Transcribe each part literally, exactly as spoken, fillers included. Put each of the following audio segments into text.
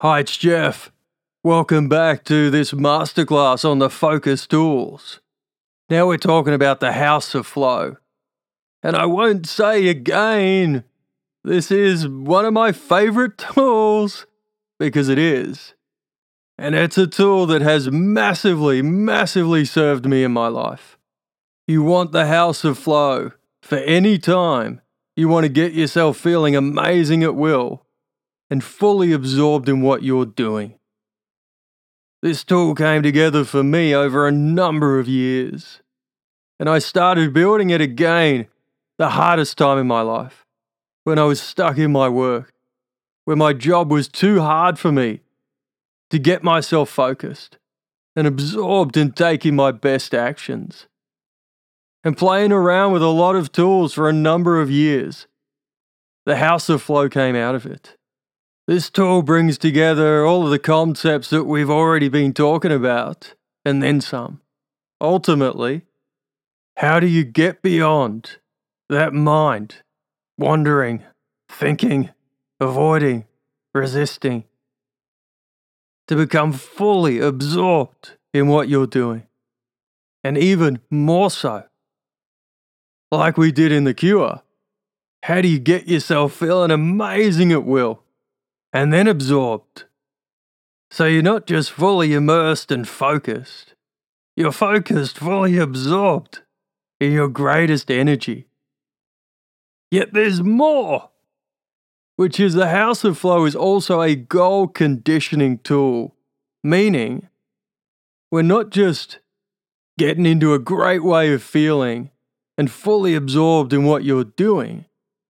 Hi, it's Jeff. Welcome back to this masterclass on the focus tools. Now we're talking about the House of Flow. And I won't say again, this is one of my favorite tools, because it is. And it's a tool that has massively, massively served me in my life. You want the House of Flow for any time you want to get yourself feeling amazing at will and fully absorbed in what you're doing. This tool came together for me over a number of years, and I started building it again the hardest time in my life, when I was stuck in my work, when my job was too hard for me to get myself focused and absorbed in taking my best actions. And playing around with a lot of tools for a number of years, the House of Flow came out of it. This tool brings together all of the concepts that we've already been talking about, and then some. Ultimately, how do you get beyond that mind, wandering, thinking, avoiding, resisting, to become fully absorbed in what you're doing? And even more so, like we did in The Cure, how do you get yourself feeling amazing at will? And then absorbed. So you're not just fully immersed and focused. You're focused, fully absorbed in your greatest energy. Yet there's more, which is the House of Flow is also a goal conditioning tool, meaning we're not just getting into a great way of feeling and fully absorbed in what you're doing,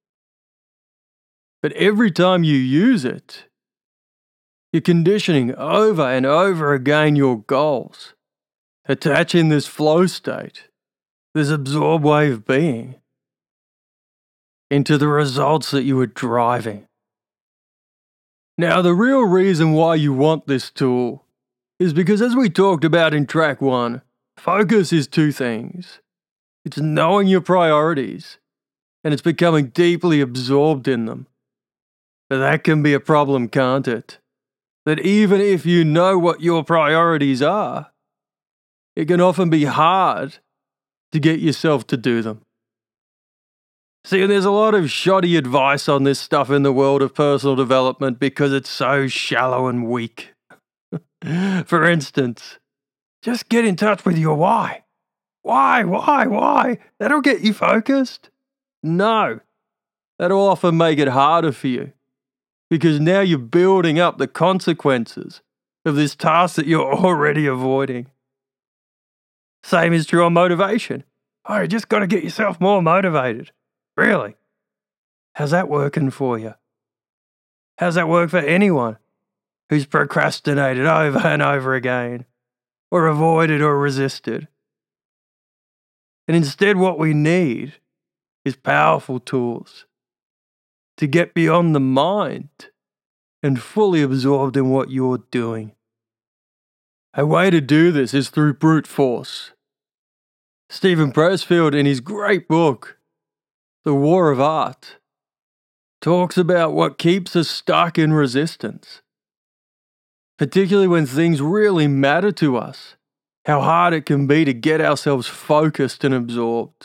but every time you use it, you're conditioning over and over again your goals, attaching this flow state, this absorbed way of being, into the results that you are driving. Now, the real reason why you want this tool is because, as we talked about in track one, focus is two things. It's knowing your priorities, and it's becoming deeply absorbed in them. That can be a problem, can't it? That even if you know what your priorities are, it can often be hard to get yourself to do them. See, there's a lot of shoddy advice on this stuff in the world of personal development because it's so shallow and weak. For instance, just get in touch with your why. Why, why, why? That'll get you focused? No. That'll often make it harder for you, because now you're building up the consequences of this task that you're already avoiding. Same is true on motivation. Oh, you just got to get yourself more motivated. Really? How's that working for you? How's that work for anyone who's procrastinated over and over again, or avoided or resisted? And instead, what we need is powerful tools to get beyond the mind and fully absorbed in what you're doing. A way to do this is through brute force. Steven Pressfield, in his great book, The War of Art, talks about what keeps us stuck in resistance, particularly when things really matter to us, how hard it can be to get ourselves focused and absorbed.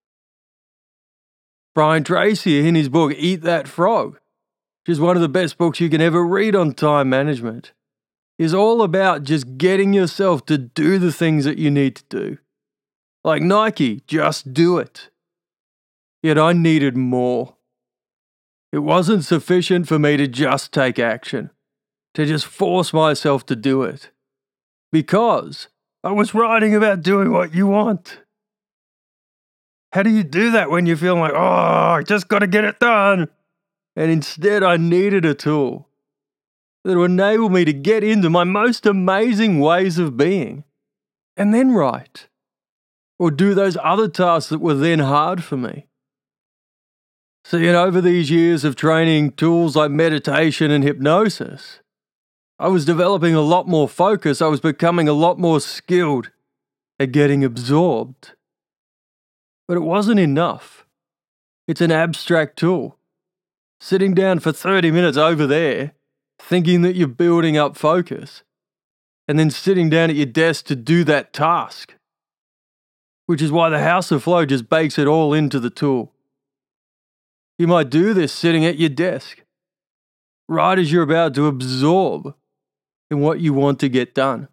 Brian Tracy, in his book Eat That Frog, which is one of the best books you can ever read on time management, is all about just getting yourself to do the things that you need to do. Like Nike, just do it. Yet I needed more. It wasn't sufficient for me to just take action, to just force myself to do it, because I was writing about doing what you want. How do you do that when you're feeling like, oh, I just got to get it done? And instead, I needed a tool that would enable me to get into my most amazing ways of being, and then write, or do those other tasks that were then hard for me. See, and over these years of training tools like meditation and hypnosis, I was developing a lot more focus. I was becoming a lot more skilled at getting absorbed. But it wasn't enough. It's an abstract tool. Sitting down for thirty minutes over there, thinking that you're building up focus, and then sitting down at your desk to do that task. Which is why the House of Flow just bakes it all into the tool. You might do this sitting at your desk, right as you're about to absorb in what you want to get done.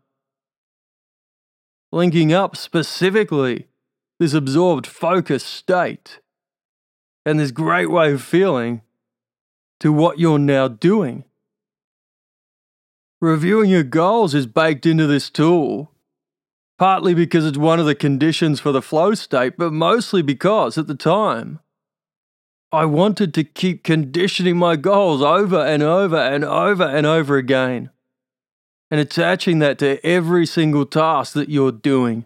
Linking up specifically this absorbed focus state and this great way of feeling to what you're now doing. Reviewing your goals is baked into this tool, partly because it's one of the conditions for the flow state, but mostly because at the time, I wanted to keep conditioning my goals over and over and over and over again, and attaching that to every single task that you're doing.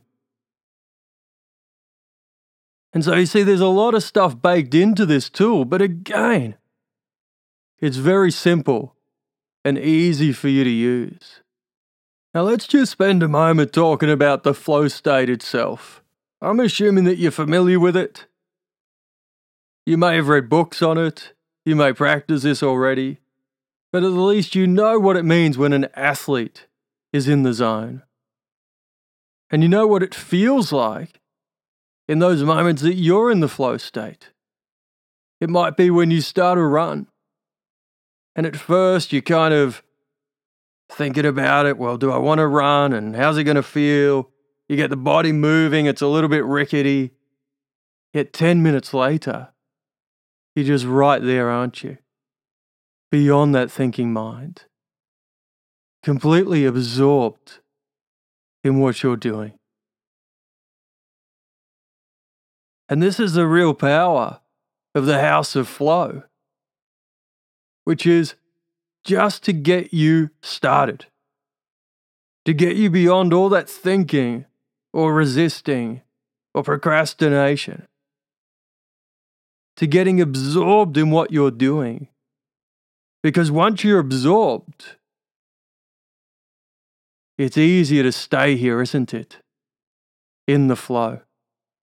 And so you see, there's a lot of stuff baked into this tool, but again, it's very simple and easy for you to use. Now let's just spend a moment talking about the flow state itself. I'm assuming that you're familiar with it. You may have read books on it, you may practice this already, but at least you know what it means when an athlete is in the zone. And you know what it feels like in those moments that you're in the flow state. It might be when you start a run, and at first you're kind of thinking about it, well, do I want to run, and how's it going to feel? You get the body moving, it's a little bit rickety. Yet ten minutes later, you're just right there, aren't you? Beyond that thinking mind. Completely absorbed in what you're doing. And this is the real power of the House of Flow, which is just to get you started, to get you beyond all that thinking or resisting or procrastination, to getting absorbed in what you're doing. Because once you're absorbed, it's easier to stay here, isn't it? In the flow.